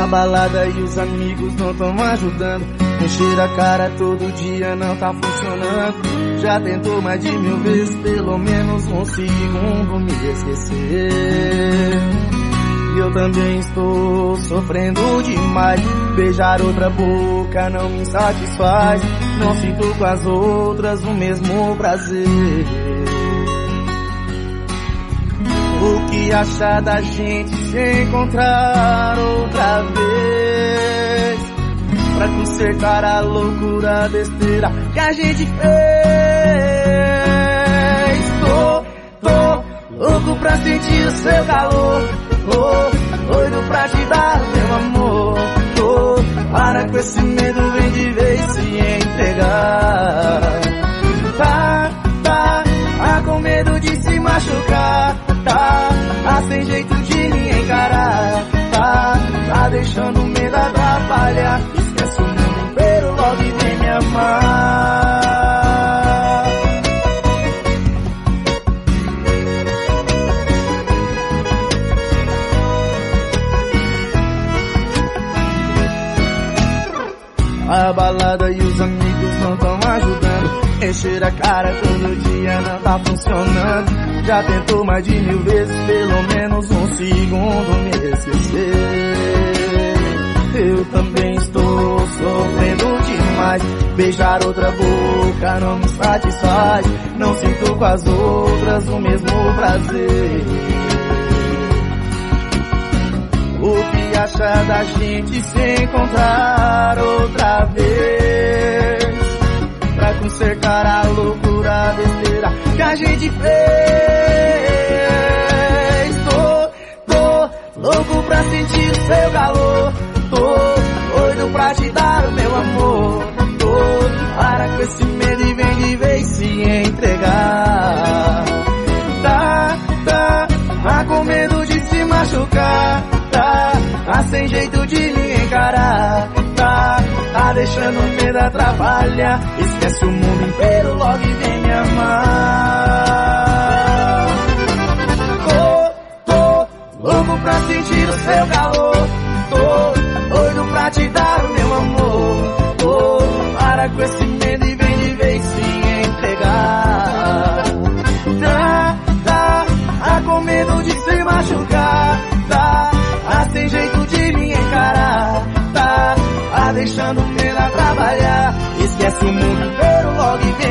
balada e os amigos não tão ajudando. Encher a cara todo dia não tá funcionando. Já tentou mais de 1000 vezes, pelo menos um segundo me esquecer. E eu também estou sofrendo demais. Beijar outra boca não me satisfaz. Não sinto com as outras o mesmo prazer. O que achar da gente se encontrar outra vez, pra consertar a loucura, a besteira que a gente fez? Tô louco pra sentir o seu calor, doido pra te dar o meu amor. Para com esse medo, vem de vez se entregar. Tá com medo de se machucar. Tá sem jeito de me encarar. Tá deixando o medo atrapalhar. Esquece o mundo inteiro, logo e vem me amar. A balada e os amigos não tão ajudando. Encher a cara todo dia não tá funcionando. Já tentou mais de 1000 vezes, pelo menos um segundo me esquecer. Eu também estou sofrendo demais. Beijar outra boca não me satisfaz. Não sinto com as outras o mesmo prazer. O que achar da gente se encontrar outra vez, pra consertar a loucura, a besteira que a gente fez? Tô louco pra sentir o seu calor. Tô doido pra te dar o meu amor. Para com esse medo e vem de vez se entregar. Tá com medo de se machucar. Tá sem jeito de me encarar. Tá deixando o medo atrapalhar. Esquece o mundo inteiro, logo e vem me amar. Tô louco pra sentir o seu calor. Tô doido pra te dar o meu amor. Para com esse medo e vem de vez se entregar. Tá com medo de se machucar. Tá sem jeito de me encarar. Tá deixando o medo a trabalhar. Esquece o mundo inteiro, logo e vem